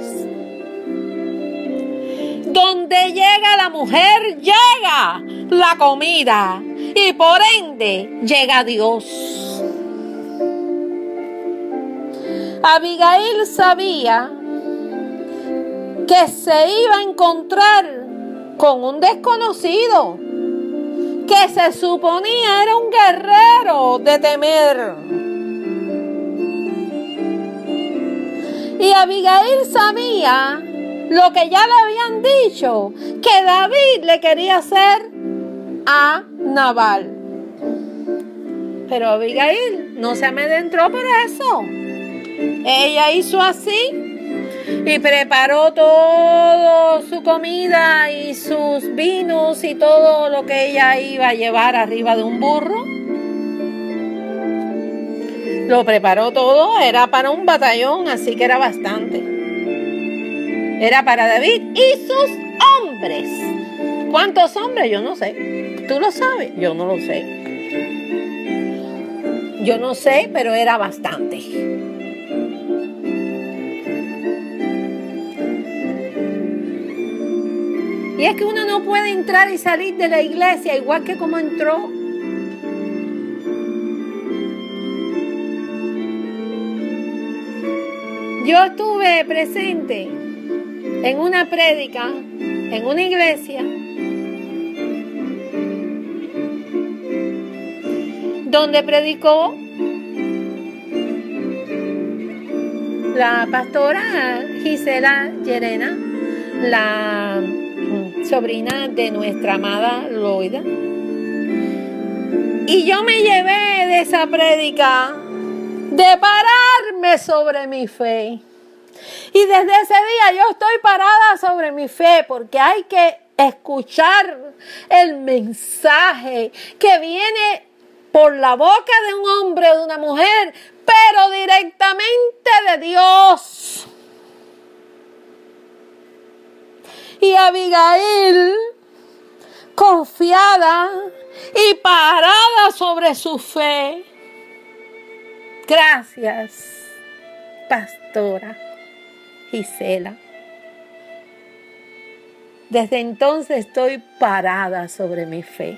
Speaker 1: Donde llega la mujer, llega la comida y por ende llega Dios. Abigail sabía que se iba a encontrar con un desconocido que se suponía era un guerrero de temer. Y Abigail sabía lo que ya le habían dicho, que David le quería hacer a Nabal. Pero Abigail no se amedrentó por eso. Ella hizo así y preparó toda su comida y sus vinos y todo lo que ella iba a llevar arriba de un burro. Lo preparó todo, era para un batallón, así que era bastante. Era para David y sus hombres. ¿Cuántos hombres? Yo no sé. ¿Tú lo sabes? Yo no lo sé. Yo no sé, pero era bastante. Y es que uno no puede entrar y salir de la iglesia igual que como entró. Yo estuve presente en una prédica, en una iglesia, donde predicó la pastora Gisela Llerena, la sobrina de nuestra amada Loida. Y yo me llevé de esa prédica de pararme sobre mi fe. Y desde ese día yo estoy parada sobre mi fe, porque hay que escuchar el mensaje que viene por la boca de un hombre o de una mujer, pero directamente de Dios. Y Abigail, confiada y parada sobre su fe. Gracias, pastora Gisela. Desde entonces estoy parada sobre mi fe.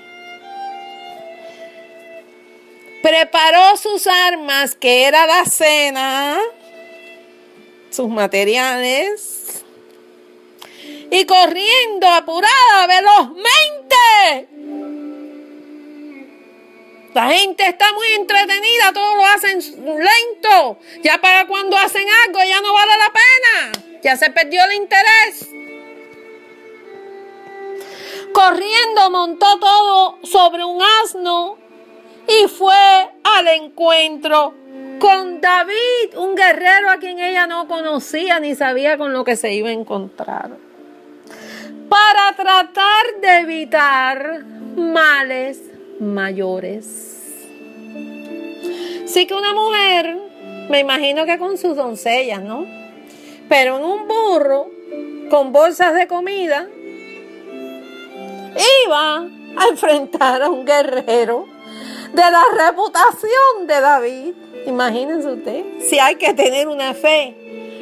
Speaker 1: Preparó sus armas, que era la cena, sus materiales, y corriendo apurada velozmente. La gente está muy entretenida, todo lo hacen lento. Ya para cuando hacen algo ya no vale la pena. Ya se perdió el interés. Corriendo montó todo sobre un asno y fue al encuentro con David, un guerrero a quien ella no conocía ni sabía con lo que se iba a encontrar, para tratar de evitar males mayores. Sí que una mujer, me imagino que con sus doncellas, ¿no? Pero en un burro, con bolsas de comida, iba a enfrentar a un guerrero de la reputación de David. Imagínense usted, si hay que tener una fe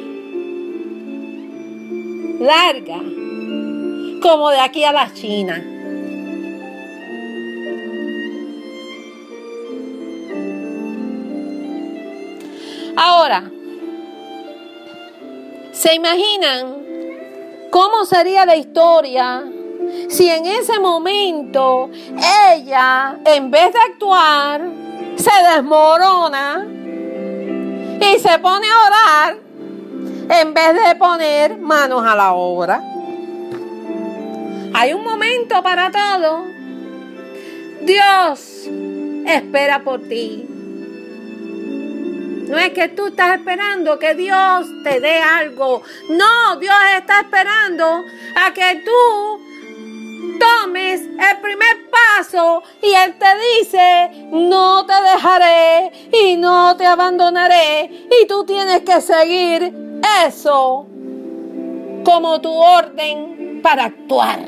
Speaker 1: larga, como de aquí a la China. Ahora, ¿Se imaginan cómo sería la historia si en ese momento ella, en vez de actuar, se desmorona y se pone a orar en vez de poner manos a la obra? Hay un momento para todo. Dios espera por ti. No es que tú estás esperando que Dios te dé algo. No, Dios está esperando a que tú tomes el primer paso y Él te dice, no te dejaré y no te abandonaré. Y tú tienes que seguir eso como tu orden para actuar.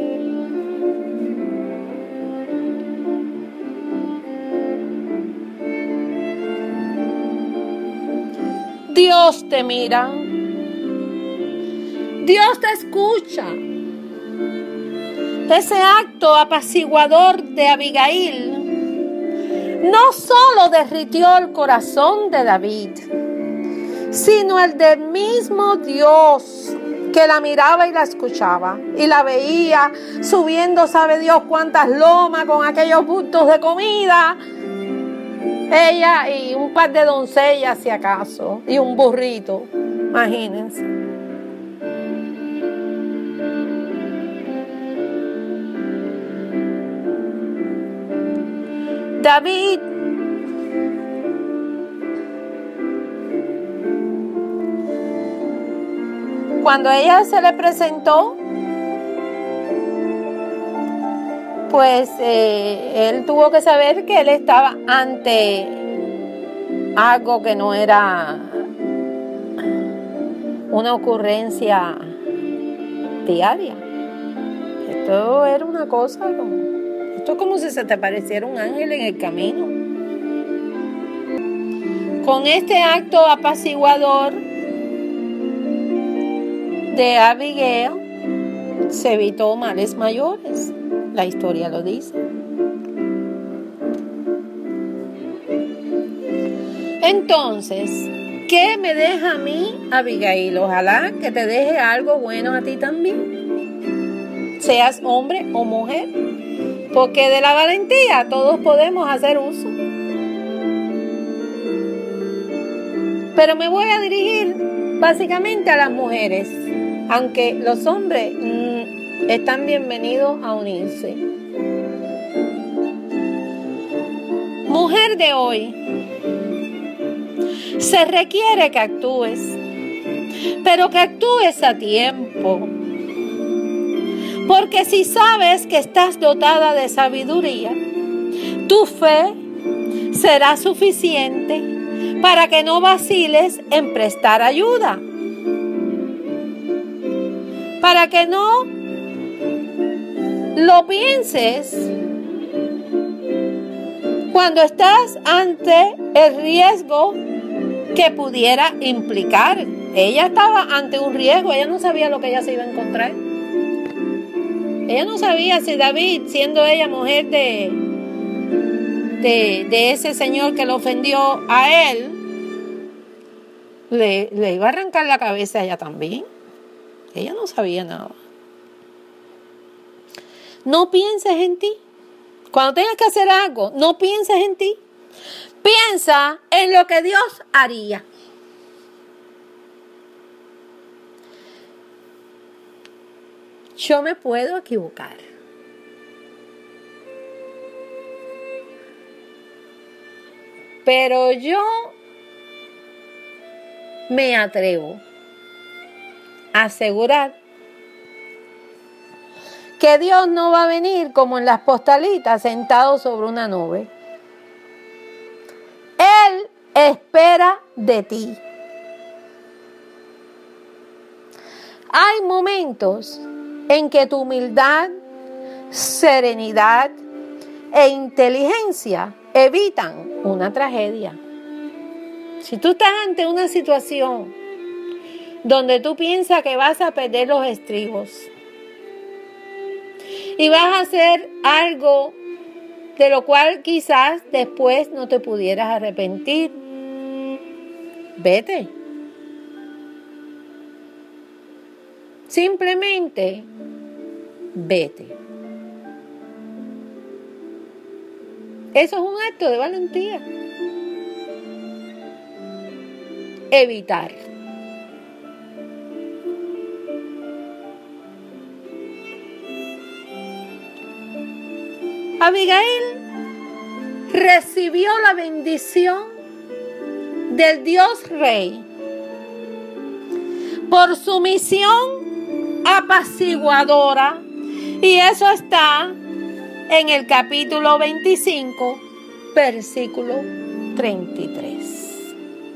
Speaker 1: Dios te mira. Dios te escucha. Ese acto apaciguador de Abigail no solo derritió el corazón de David, sino el del mismo Dios que la miraba y la escuchaba y la veía subiendo, sabe Dios cuántas lomas con aquellos bultos de comida. Ella y un par de doncellas, si acaso, y un burrito, imagínense. David cuando ella se le presentó, pues eh, él tuvo que saber que él estaba ante algo que no era una ocurrencia diaria. Esto era una cosa como, esto es como si se te apareciera un ángel en el camino. Con este acto apaciguador de Abigail se evitó males mayores. La historia lo dice. Entonces, ¿qué me deja a mí, Abigail? Ojalá que te deje algo bueno a ti también. Seas hombre o mujer. Porque de la valentía todos podemos hacer uso. Pero me voy a dirigir básicamente a las mujeres. Aunque los hombres mmm, están bienvenidos a unirse. Mujer de hoy, se requiere que actúes, pero que actúes a tiempo. Porque si sabes que estás dotada de sabiduría, tu fe será suficiente para que no vaciles en prestar ayuda. Para que no lo pienses cuando estás ante el riesgo que pudiera implicar. Ella estaba ante un riesgo, ella no sabía lo que ella se iba a encontrar. Ella no sabía si David, siendo ella mujer de, de, de ese señor que le ofendió a él, le, le iba a arrancar la cabeza a ella también. Ella no sabía nada. No pienses en ti. Cuando tengas que hacer algo, no pienses en ti. Piensa en lo que Dios haría. Yo me puedo equivocar. Pero yo me atrevo a asegurar que Dios no va a venir como en las postalitas sentado sobre una nube. Él espera de ti. Hay momentos en que tu humildad, serenidad e inteligencia evitan una tragedia. Si tú estás ante una situación donde tú piensas que vas a perder los estribos y vas a hacer algo de lo cual quizás después no te pudieras arrepentir, vete. Simplemente vete. Eso es un acto de valentía. Evitar. Abigail recibió la bendición del Dios Rey por su misión apaciguadora, y eso está en el capítulo veinticinco, versículo treinta y tres.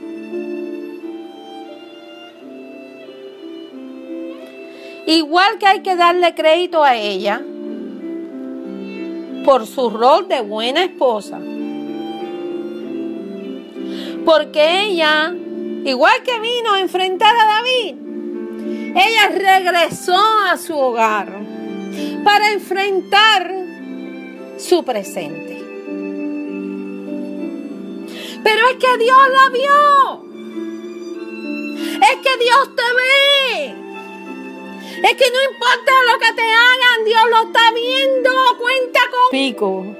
Speaker 1: Igual que hay que darle crédito a ella por su rol de buena esposa, porque ella, igual que vino a enfrentar a David, ella regresó a su hogar para enfrentar su presente. Pero es que Dios la vio. Es que Dios te ve. Es que no importa lo que te hagan, Dios lo está viendo. Cuenta conmigo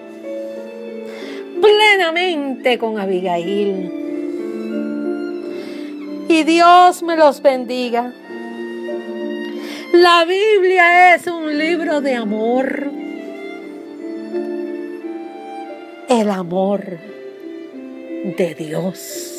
Speaker 1: plenamente con Abigail. Y Dios me los bendiga. La Biblia es un libro de amor. El amor de Dios.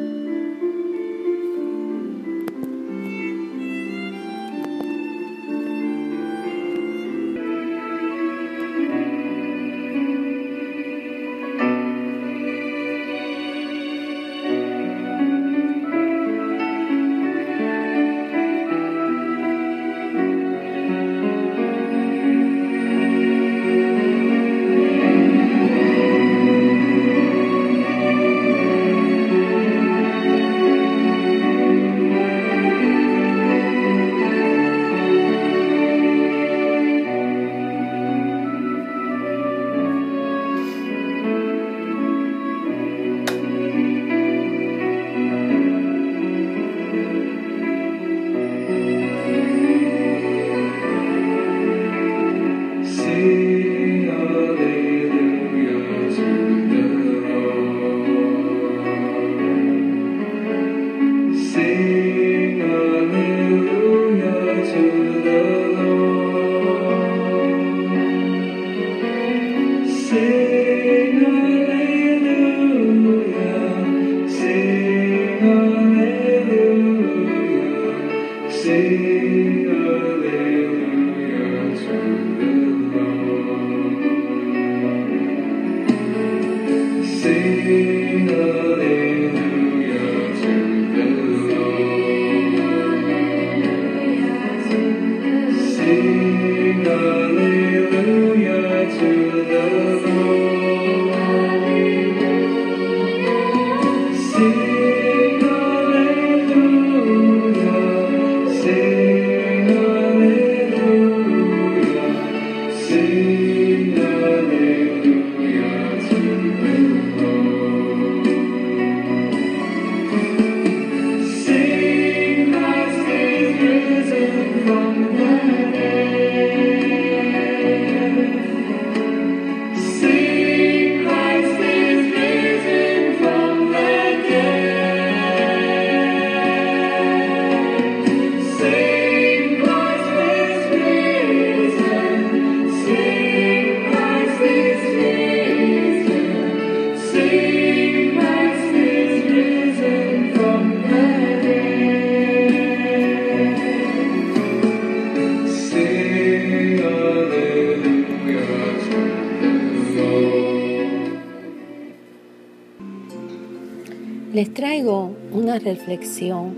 Speaker 1: Les traigo una reflexión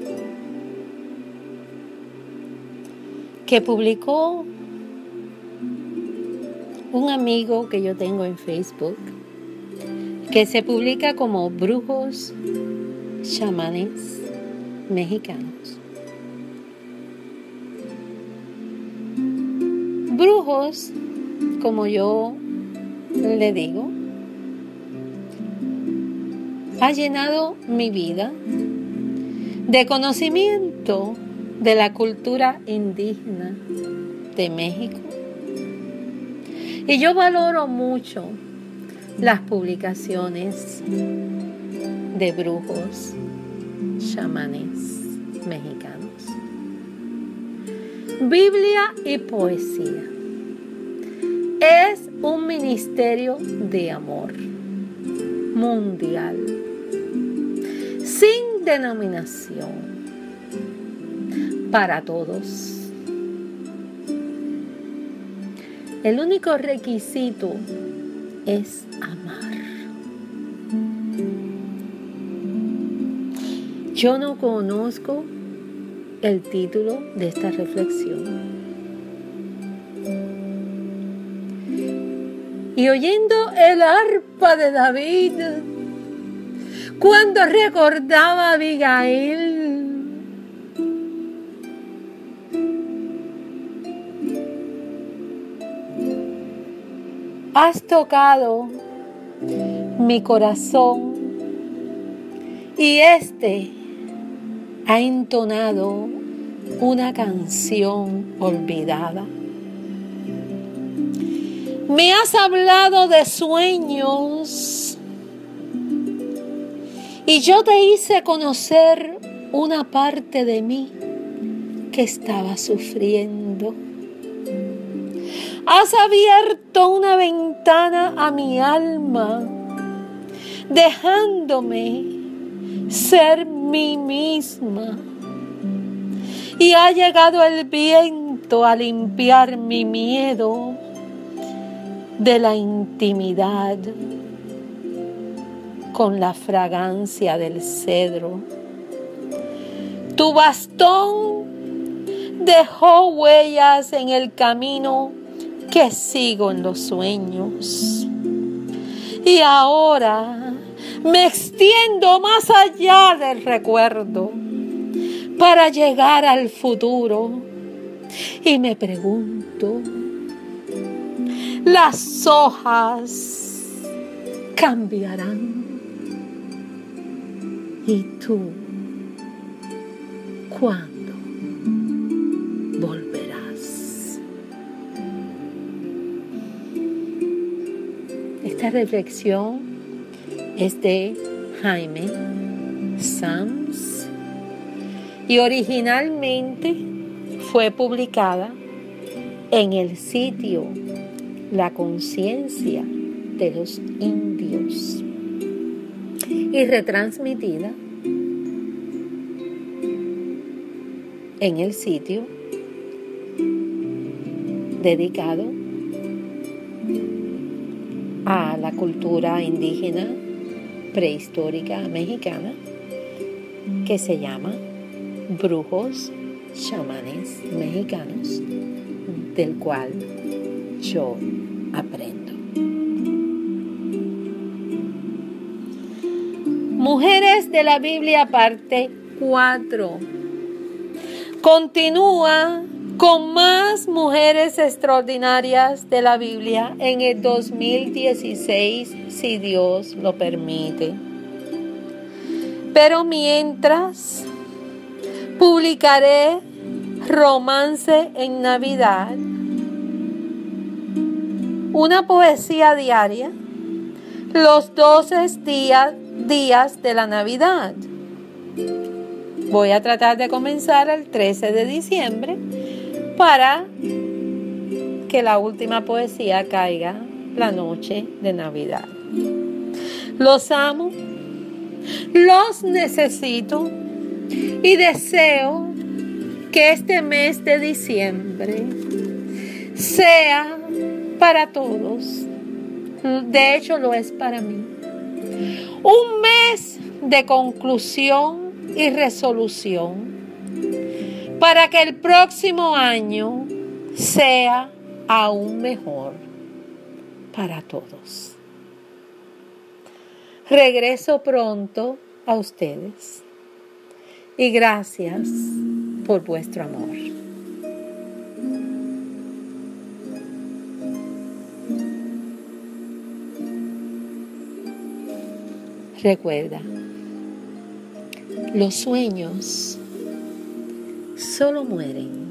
Speaker 1: que publicó un amigo que yo tengo en Facebook, que se publica como Brujos Chamanes Mexicanos. Brujos, como yo le digo, ha llenado mi vida de conocimiento de la cultura indígena de México. Y yo valoro mucho las publicaciones de brujos, chamanes mexicanos. Biblia y poesía es un ministerio de amor mundial, sin denominación, para todos. El único requisito es amar. Yo no conozco el título de esta reflexión. Y oyendo el arpa de David, cuando recordaba a Abigail, has tocado mi corazón y este ha entonado una canción olvidada. Me has hablado de sueños y yo te hice conocer una parte de mí que estaba sufriendo. Has abierto una ventana a mi alma, dejándome ser mí misma. Y ha llegado el viento a limpiar mi miedo de la intimidad con la fragancia del cedro. Tu bastón dejó huellas en el camino que sigo en los sueños. Y ahora me extiendo más allá del recuerdo para llegar al futuro. Y me pregunto, ¿las hojas cambiarán? ¿Y tú cuándo volverás? Esta reflexión es de Jaime Sams y originalmente fue publicada en el sitio La Conciencia de los Indios y retransmitida en el sitio dedicado a la cultura indígena prehistórica mexicana que se llama Brujos Chamanes Mexicanos, del cual yo aprendo. Mujeres de la Biblia, parte cuatro. Continúa con más mujeres extraordinarias de la Biblia en el dos mil dieciséis, si Dios lo permite. Pero mientras, publicaré Romance en Navidad, una poesía diaria, los doce días, días de la Navidad. Voy a tratar de comenzar el trece de diciembre para que la última poesía caiga la noche de Navidad. Los amo, los necesito y deseo que este mes de diciembre sea para todos. De hecho, lo es para mí. Un mes de conclusión y resolución para que el próximo año sea aún mejor para todos. Regreso pronto a ustedes y gracias por vuestro amor. Recuerda, los sueños solo mueren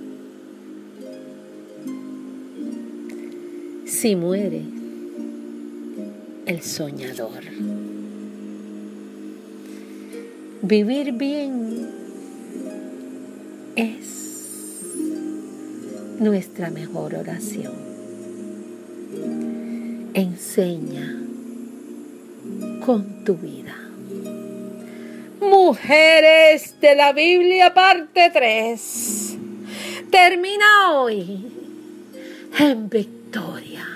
Speaker 1: si muere el soñador. Vivir bien es nuestra mejor oración. Enseña con tu vida. Mujeres de la Biblia, parte tres. Termina hoy en victoria.